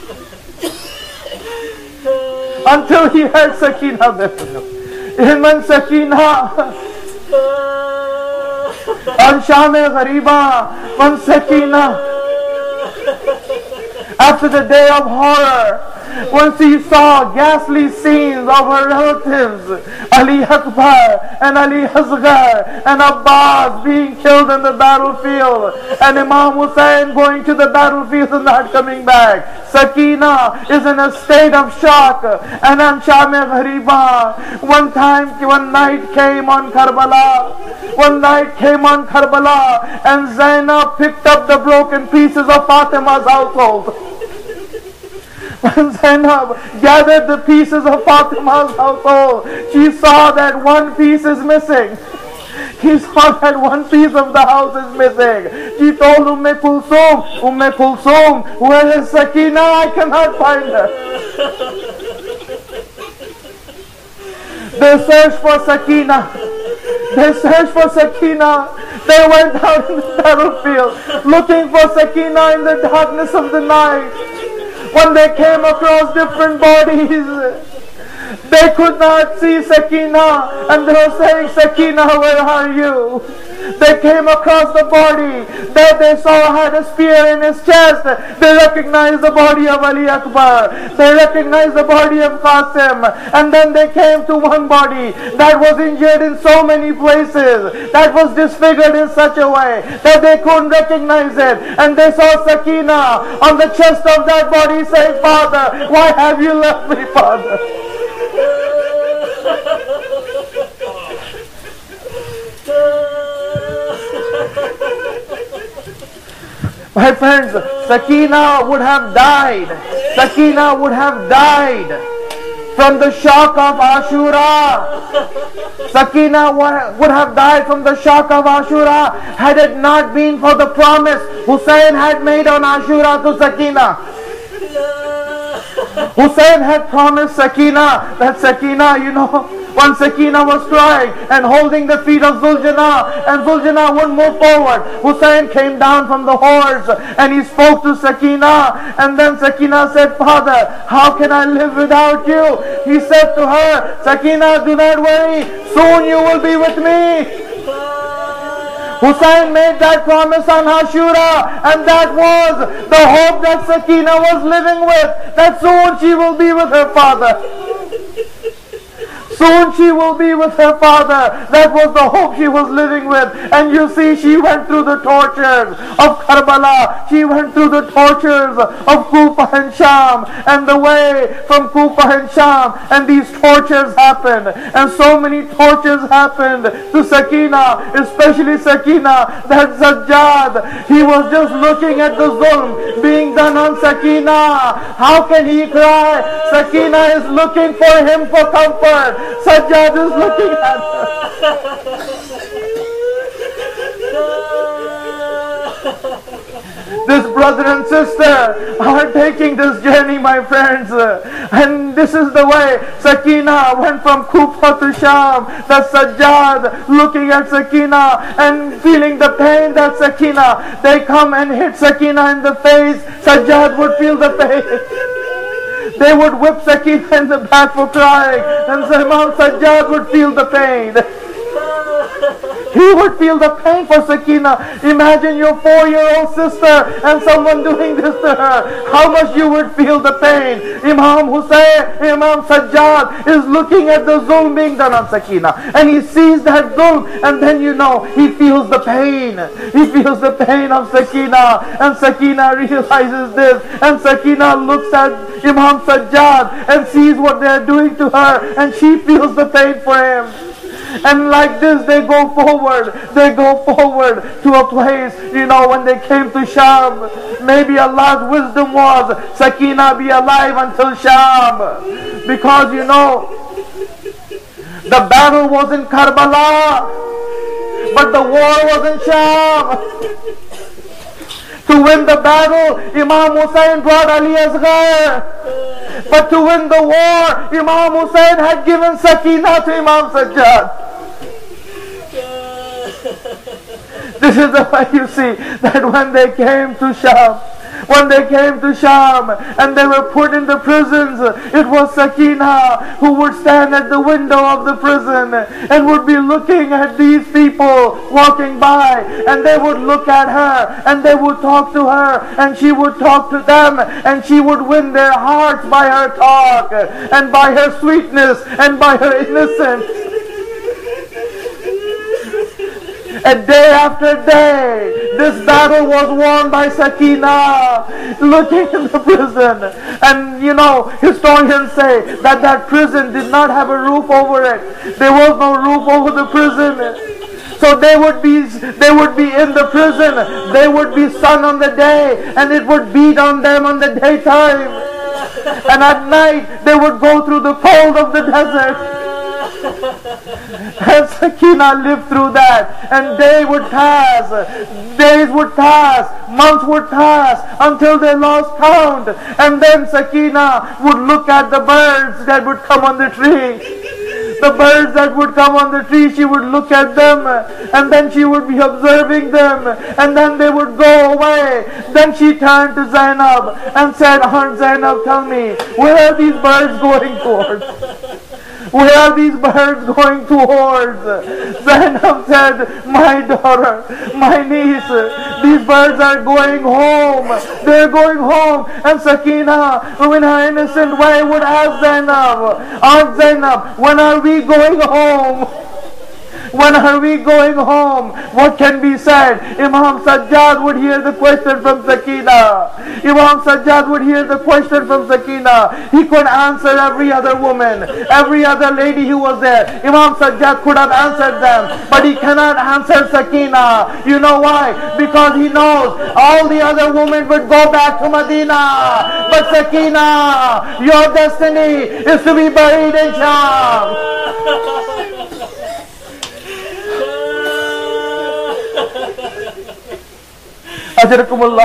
Until he had Sakina there. And when Sakina on Sham-e-Ghariba, when Sakina, after the day of horror, when she saw ghastly scenes of her relatives, Ali Akbar and Ali Asghar and Abbas being killed in the battlefield, and Imam Hussain going to the battlefield and not coming back, Sakina is in a state of shock. And on Sham-e-Ghariba, one night came on Karbala, and Zainab picked up the broken pieces of Fatima's household. When Zainab gathered the pieces of Fatima's household, she saw that one piece is missing. He saw that one piece of the house is missing. She told Umm Kulsum, where is Sakina? I cannot find her. They searched for Sakina. They went out in the battlefield looking for Sakina in the darkness of the night. When they came across different bodies, they could not see Sakina, and they were saying, Sakina, where are you? They came across the body that they saw had a spear in his chest. They recognized the body of Ali Akbar. They recognized the body of Qasim. And then they came to one body that was injured in so many places, that was disfigured in such a way that they couldn't recognize it. And they saw Sakina on the chest of that body saying, Father, why have you left me, Father? My friends, Sakina would have died. Sakina would have died from the shock of Ashura. Sakina would have died from the shock of Ashura had it not been for the promise Hussain had made on Ashura to Sakina. Hussain had promised Sakina that Sakina, When Sakina was crying and holding the feet of Zuljana, and Zuljana wouldn't move forward, Hussein came down from the horse and he spoke to Sakina. And then Sakina said, Father, how can I live without you? He said to her, Sakina, do not worry, soon you will be with me. Hussein made that promise on Ashura, and that was the hope that Sakina was living with, that soon she will be with her father. Soon she will be with her father. That was the hope she was living with. And you see, she went through the tortures of Karbala. She went through the tortures of Kufa and Sham. And the way from Kufa and Sham. And these tortures happened. And so many tortures happened to Sakina, especially Sakina, that Sajjad, he was just looking at the zulm being done on Sakina. How can he cry? Sakina is looking for him for comfort. Sajjad is looking at her. This brother and sister are taking this journey, my friends. And this is the way Sakina went from Kufa to Sham. That Sajjad looking at Sakina and feeling the pain that Sakina, they come and hit Sakina in the face. Sajjad would feel the pain. They would whip Sakina in the back for crying, and Imam Sajjad would feel the pain. He would feel the pain for Sakina. Imagine your 4-year-old sister and someone doing this to her. How much you would feel the pain. Imam Hussein, Imam Sajjad is looking at the zulm being done on Sakina. And he sees that zulm, and then you know, he feels the pain. He feels the pain of Sakina. And Sakina realizes this. And Sakina looks at Imam Sajjad and sees what they are doing to her. And she feels the pain for him. And like this they go forward to a place, you know, when they came to Sham, maybe Allah's wisdom was Sakina be alive until Sham. Because you know, the battle was in Karbala, but the war was in Sham. To win the battle, Imam Hussein brought Ali Asghar. But to win the war, Imam Hussein had given Sakina to Imam Sajjad. This is the way you see that when they came to Sham, and they were put in the prisons, it was Sakina who would stand at the window of the prison and would be looking at these people walking by, and they would look at her and they would talk to her and she would talk to them, and she would win their hearts by her talk and by her sweetness and by her innocence. And day after day, this battle was won by Sakina, looking in the prison. And you know, historians say that that prison did not have a roof over it. There was no roof over the prison. So they would be in the prison. They would be sun on the day, and it would beat on them on the daytime. And at night, they would go through the cold of the desert. And Sakina lived through that, and days would pass, months would pass, until they lost count. And then Sakina would look at the birds that would come on the tree. The birds that would come on the tree, she would look at them, and then she would be observing them, and then they would go away. Then she turned to Zainab and said, Aunt Zainab, tell me, where are these birds going towards? Where are these birds going towards? Zainab said, my daughter, my niece, these birds are going home. They're going home. And Sakina, in her innocent way, would ask Zainab, Aunt Zainab, when are we going home? When are we going home? What can be said? Imam Sajjad would hear the question from Sakina. Imam Sajjad would hear the question from Sakina. He could answer every other woman, every other lady who was there. Imam Sajjad could have answered them, but he cannot answer Sakina. You know why? Because he knows all the other women would go back to Medina. But Sakina, your destiny is to be buried in Sham. Ajarakumullah.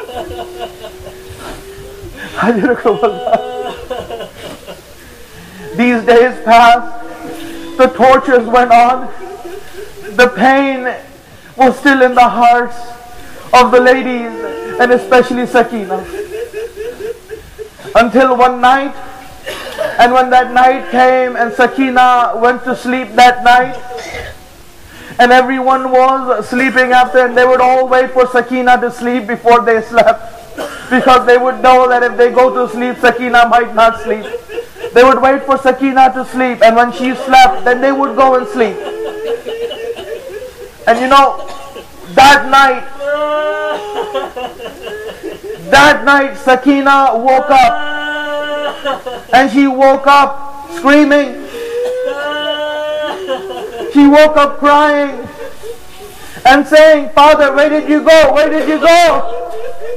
Ajarakumullah. These days passed, the tortures went on, the pain was still in the hearts of the ladies, and especially Sakina. Until one night, and when that night came and Sakina went to sleep that night, and everyone was sleeping after, and they would all wait for Sakina to sleep before they slept, because they would know that if they go to sleep, Sakina might not sleep. They would wait for Sakina to sleep, and when she slept, then they would go and sleep. And you know, that night Sakina woke up, and she woke up screaming. She woke up crying and saying, "Father, where did you go? Where did you go?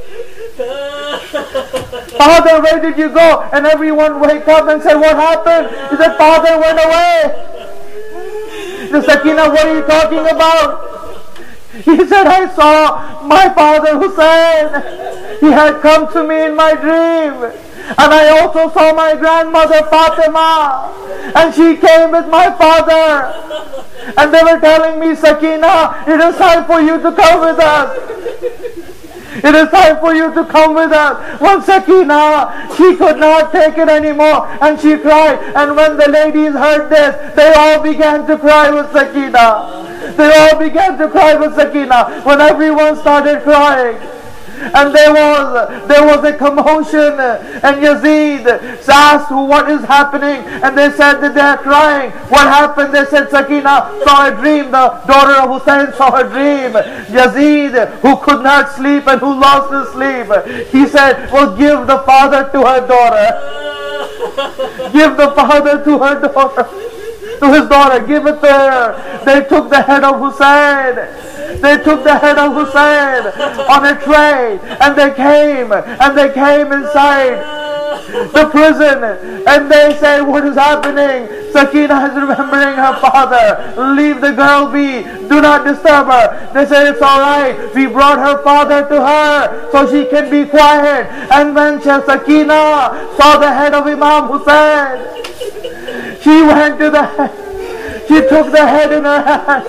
Father, where did you go?" And everyone wake up and say, "What happened?" He said, "Father went away." The Sakina, "What are you talking about?" He said, "I saw my father Hussein. He had come to me in my dream. And I also saw my grandmother Fatima. And she came with my father. And they were telling me, 'Sakina, it is time for you to come with us. It is time for you to come with us.'" When Sakina, she could not take it anymore, and she cried. And when the ladies heard this, they all began to cry with Sakina. They all began to cry with Sakina. When everyone started crying, and there was a commotion, and Yazid asked, "What is happening?" And they said that they are crying. "What happened?" They said, "Sakina saw a dream. The daughter of Hussein saw a dream." Yazid, who could not sleep and who lost his sleep, he said, "Well, give the father to her daughter. Give the father to her daughter." To his daughter, "Give it to her." They took the head of Hussein. They took the head of Hussein on a tray, and they came inside the prison, and they say, "What is happening?" Sakina is remembering her father. "Leave the girl be. Do not disturb her." They said, "It's all right. We brought her father to her so she can be quiet." And when Sakina saw the head of Imam Hussein, she went to the head. She took the head in her hand.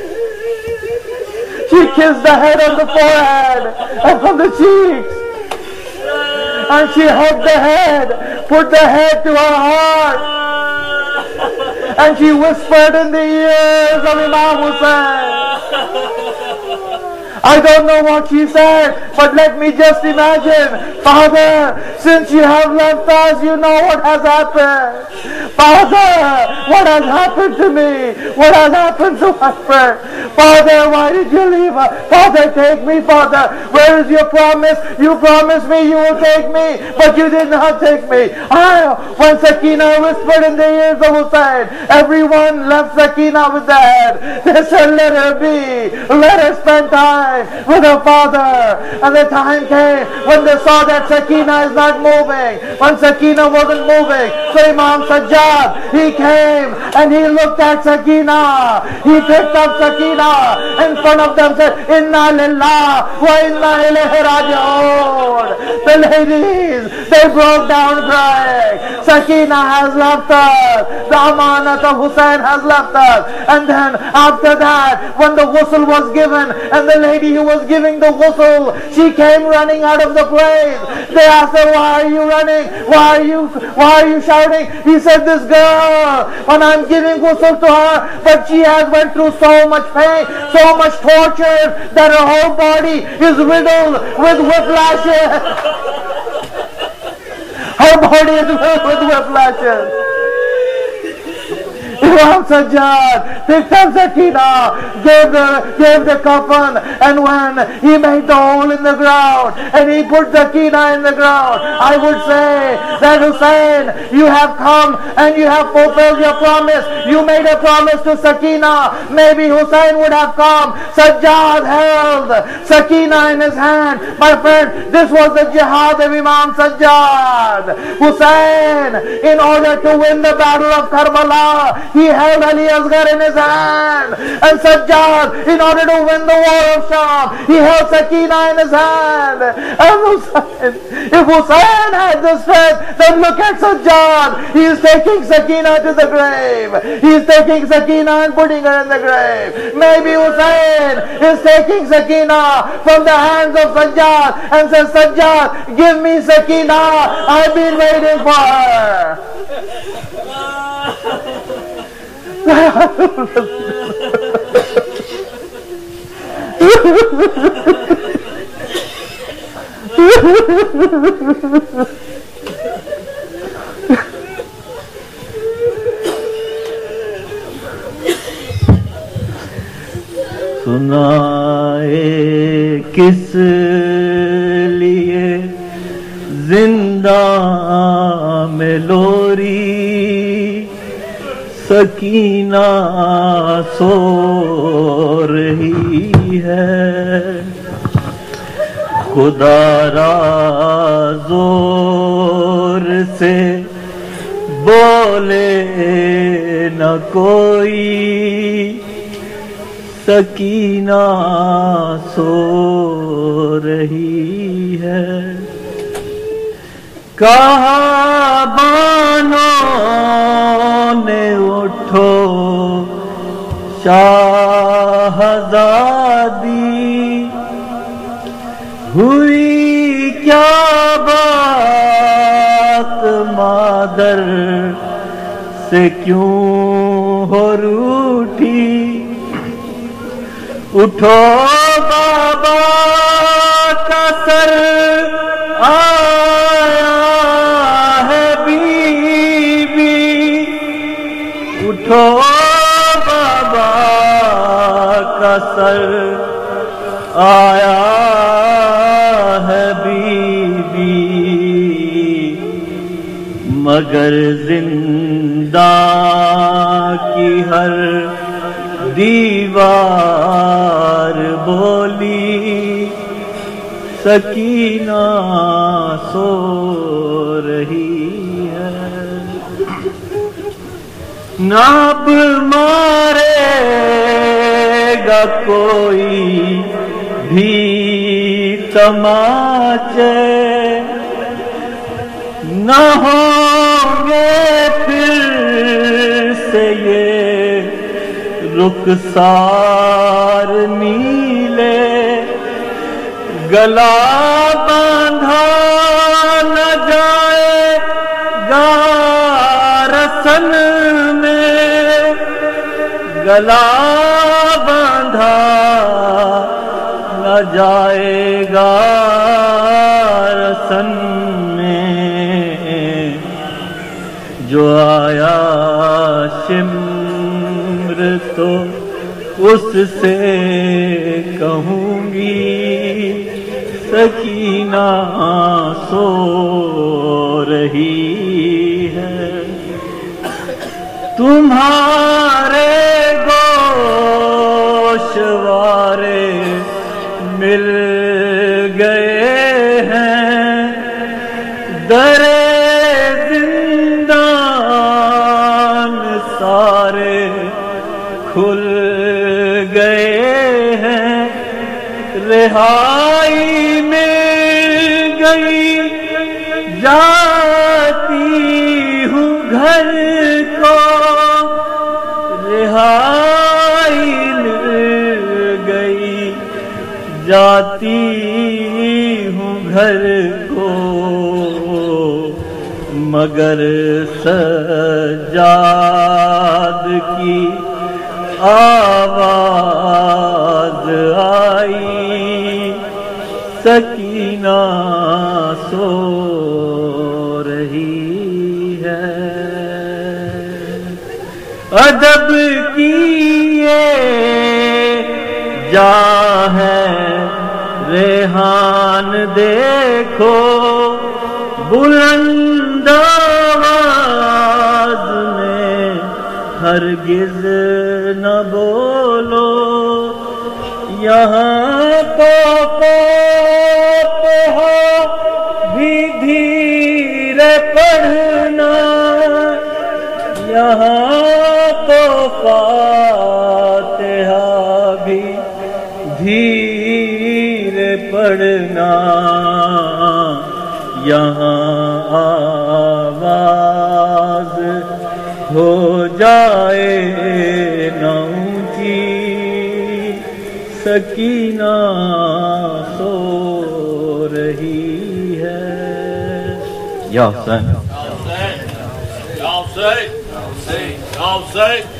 She kissed the head on the forehead and on the cheeks. And she hugged the head, put the head to her heart. And she whispered in the ears of Imam Hussein. I don't know what she said, but let me just imagine. "Father, since you have left us, you know what has happened. Father, what has happened to me? What has happened to my friend? Father, why did you leave us? Father, take me, Father. Where is your promise? You promised me you will take me, but you did not take me." When Sakina whispered in the ears of Hussein, everyone left Sakina with the head. They said, "Let her be. Let her spend time with her father." And the time came when they saw that Sakina is not moving. When Sakina wasn't moving, so Imam Sajjad, he came and he looked at Sakina. He picked up Sakina in front of them, said, "Inna lillah wa inna ilayhi raji'un." The ladies, they broke down crying. Sakina has left us. The amanat of Hussein has left us. And then after that, when the ghusl was given, and the lady who was giving the ghusl, she came running out of the place. They asked her, "Why are you running? Why are you shouting?" He said, "This girl, when I'm giving ghusl to her, but she has went through so much pain, so much torture, that her whole body is riddled with whiplashes." Her body is riddled with whiplashes. Imam Sajjad picked up Sakina, gave the coffin, and when he made the hole in the ground and he put Sakina in the ground, I would say that, "Hussein, you have come and you have fulfilled your promise. You made a promise to Sakina. Maybe Hussein would have come." Sajjad held Sakina in his hand. My friend, this was the jihad of Imam Sajjad. Hussein, in order to win the battle of Karbala, he he held Ali Asghar in his hand. And Sajjad, in order to win the war of Sham, he held Sakina in his hand. And Hussain, if Hussain had the strength, then look at Sajjad. He is taking Sakina to the grave. He is taking Sakina and putting her in the grave. Maybe Hussain is taking Sakina from the hands of Sajjad and says, Sajjad, give me Sakina. I've been waiting for her. سنائے کس لیے زندہ میں لوری سکینہ سو رہی ہے خدا را زور سے بولے نہ کوئی سکینہ سو رہی ہے کہا بانوں نے اٹھو شاہزادی ہوئی کیا بات مادر سے کیوں ہو روٹھی اٹھو بابا کا سر آیا ہے بی بی اٹھو بابا کا سر آیا ہے بی بی مگر زندہ کی ہر دیوار بولی سکینہ سو رہی ہے ناپ مارے گا کوئی بھی تماچے نہ ہوں گے پھر سے یہ رخسار نیلے گلا باندھا نہ جائے گا رسن میں گلا باندھا نہ جائے گا رسن میں جو آیا شمر تو اس سے کہوں گی سکینہ سو رہی ہے تمہارے گوشوارے مل گئے ہیں در زندان سارے کھل گئے ہیں رہائی مل گئی جاتی ہوں گھر کو رہائی مل گئی جاتی ہوں گھر کو مگر سجاد کی آواز آئی سکینہ سو رہی ہے ادب کی یہ جا ہے ریحان دیکھو بلند آواز میں ہرگز نہ بولو یہاں تو بھی دھیرے پڑھنا یہاں تو سکینہ سو رہی ہے. یا حسین Ya Hüseyin, Ya Hüseyin, Ya Hüseyin.